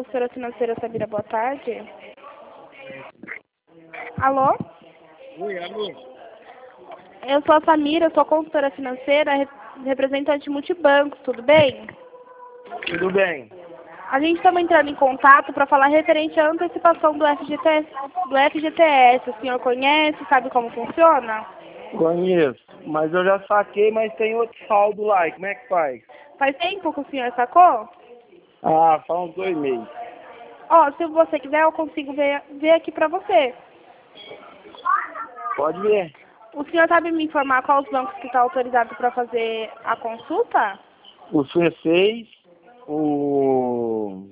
consultora financeira Samira, boa tarde. Alô? Oi, alô? Eu sou a Samira, sou consultora financeira, representante multibancos, tudo bem? Tudo bem. A gente estava entrando em contato para falar referente à antecipação do FGTS. O senhor conhece, sabe como funciona? Conheço, mas eu já saquei, mas tem outro saldo lá. E como é que faz? Faz tempo que o senhor sacou? Ah, faz uns 2 meses. Ó, se você quiser, eu consigo ver aqui para você. Pode ver. O senhor sabe me informar quais os bancos que estão autorizados para fazer a consulta? O C6, o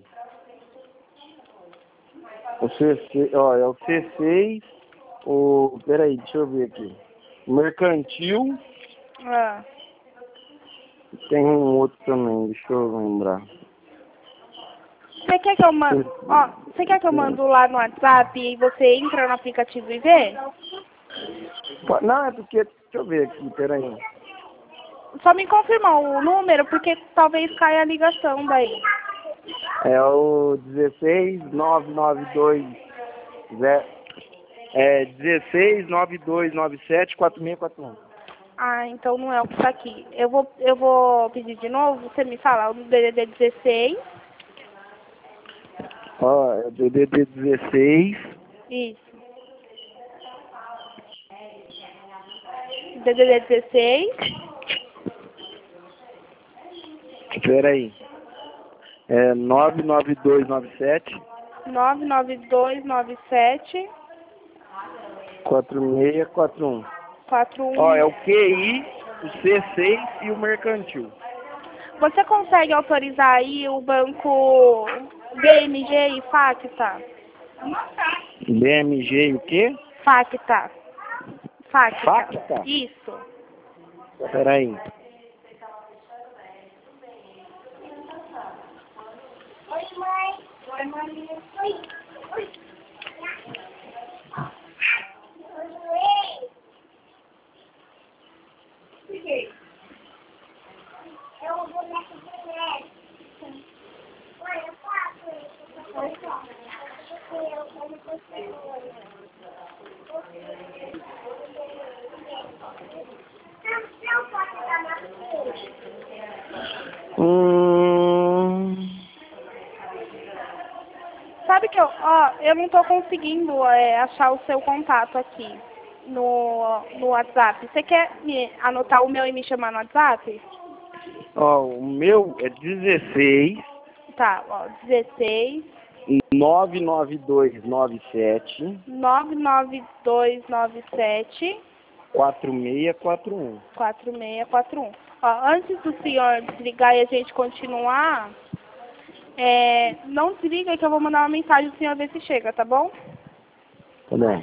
C6, ó, é o C6, peraí, deixa eu ver aqui. O Mercantil, Ah. tem um outro também, deixa eu lembrar. Você quer que eu mando? Ó, você quer que eu mando lá no WhatsApp e você entra no aplicativo e vê? Não, é porque, deixa eu ver aqui, peraí. Só me confirma o número, porque talvez caia a ligação daí. É o 16992, 1692974641. Ah, então não é o que está aqui. Eu vou pedir de novo, você me fala, o DDD 16. Ó, é DDD 16. Isso. DDD 16. Peraí. É 99297 99297 4641. 41. Ó, é o QI, o C6 e o Mercantil. Você consegue autorizar aí o banco BMG e Facta? BMG e o quê? Facta. Facta? Isso. Peraí. Oi, mãe. Oi, mãe. Oi. Oi. Por quê? É um boneco de neve. Olha, eu faço isso. Eu faço. Eu não consigo. Não pode dar na frente. Sabe que eu não estou conseguindo achar o seu contato aqui no WhatsApp. Você quer anotar o meu e me chamar no WhatsApp? Ó, o meu é 16 Tá, ó, 16 99297 99297 4641. 4641. Ó, antes do senhor desligar e a gente continuar, não desliga que eu vou mandar uma mensagem pro senhor ver se chega, tá bom? Tá bom.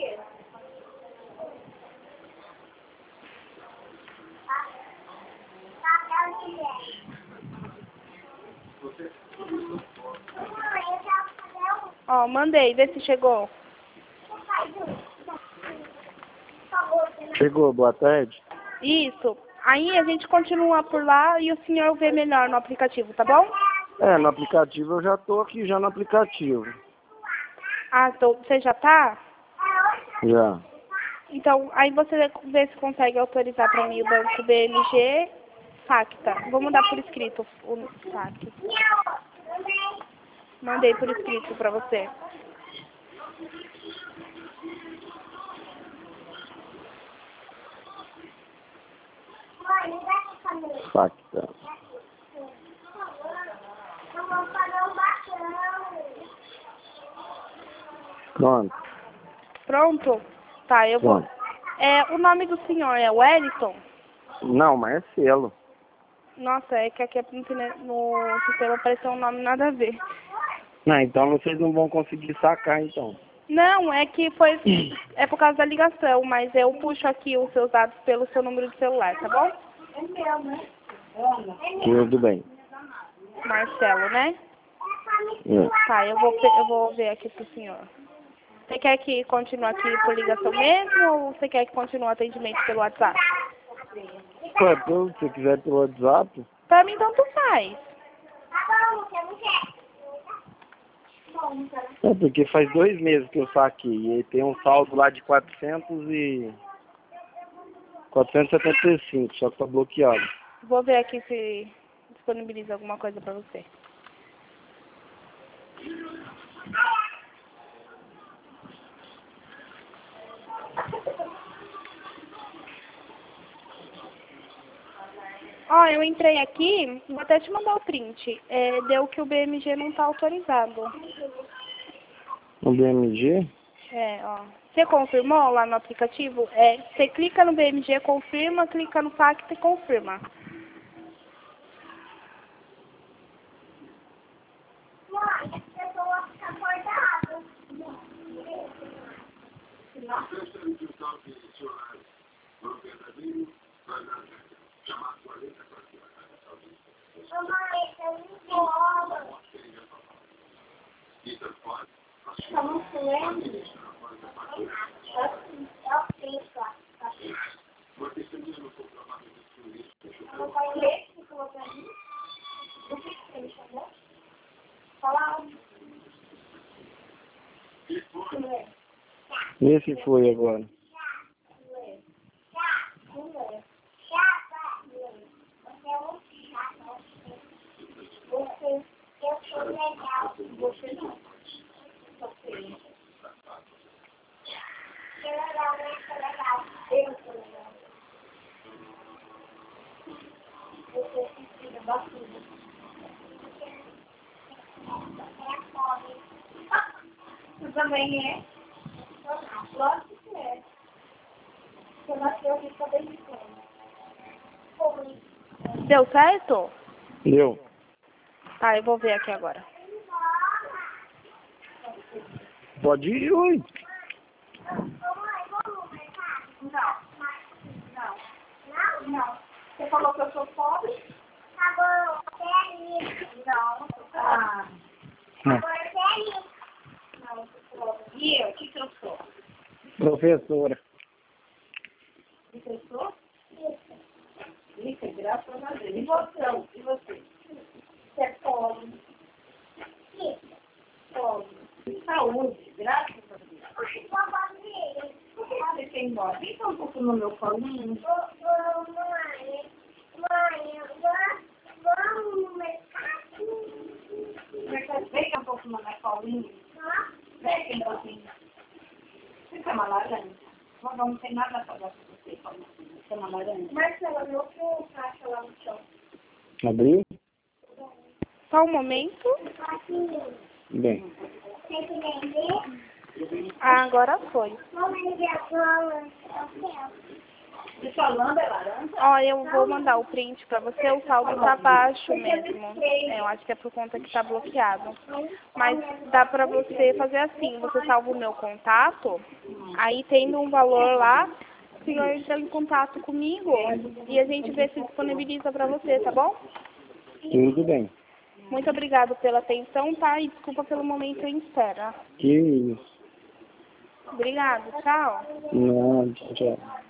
Ó, mandei, vê se chegou. Chegou, boa tarde. Isso. Aí a gente continua por lá e o senhor vê melhor no aplicativo, tá bom? É, no aplicativo eu já tô aqui já no aplicativo. Ah, você já tá? Já. Então, aí você vê se consegue autorizar para mim o banco BMG Facta. Vou mandar por escrito o saque. Mandei por escrito para você. Facta. Pronto. Pronto? Tá, eu vou. Pronto. O nome do senhor é Wellington? Não, Marcelo. Nossa, é que aqui no sistema apareceu um nome nada a ver. Não, então vocês não vão conseguir sacar, então. Não, é que é por causa da ligação, mas eu puxo aqui os seus dados pelo seu número de celular, tá bom? É meu, né? Tudo bem. Marcelo, né? É. Tá, eu vou ver aqui pro senhor. Você quer que continue aqui por ligação mesmo ou você quer que continue o atendimento pelo WhatsApp? Pô, então, se você quiser pelo WhatsApp. Pra mim tanto faz. Tá bom, você não quer? É porque faz 2 meses que eu saquei. E aí tem um saldo lá de 475, só que tá bloqueado. Vou ver aqui se disponibiliza alguma coisa pra você. Ó, eu entrei aqui, vou até te mandar o print. Deu que o BMG não tá autorizado. No BMG? Ó. Você confirmou lá no aplicativo? Você clica no BMG, confirma, clica no Pacta e confirma. Mãe, eu vou ficar acordado. Mamãe, eu não vou. Estamos doendo? Eu fico. Eu vou ler o que falou pra mim. O que ele chamou? Fala. Esse foi agora. Eu sou legal. Você não. Você. Eu legal, eu sou legal. Eu sou legal. Você precisa bastante. É pobre. Você também é? Lógico que é. Você nasceu aqui também de cama. Deu certo? Deu. Tá, eu vou ver aqui agora. Pode ir, oi. Não. Você falou que eu sou pobre? Tá bom, você é rico. Não, agora você é rico. Não, eu sou pobre. E eu? O que eu sou? Professora. Professor? Isso, graças a Deus. E você? E você? Você é pobre. Isso. Pobre. Saúde, graças a Deus. Sabe quem embora? Vem um pouco no meu colinho. Mãe, vamos no mercado? Vem um pouco no meu colinho. Vem um pouquinho. Você quer uma laranja? Não tem nada pra dar pra você. Você quer uma laranja? Marcela, meu filho caixa lá no chão. Abriu? Só um momento. Bem. Tem que vender? Agora foi. Vou vender agora. De falando é laranja? Ó, eu vou mandar o print pra você, o saldo tá baixo mesmo. Eu acho que é por conta que tá bloqueado. Mas dá pra você fazer assim, você salva o meu contato, aí tendo um valor lá, o senhor entra em contato comigo e a gente vê se disponibiliza pra você, tá bom? Tudo bem. Muito obrigada pela atenção, tá? E desculpa pelo momento em espera. Que isso. Obrigada, tchau. Não, tchau.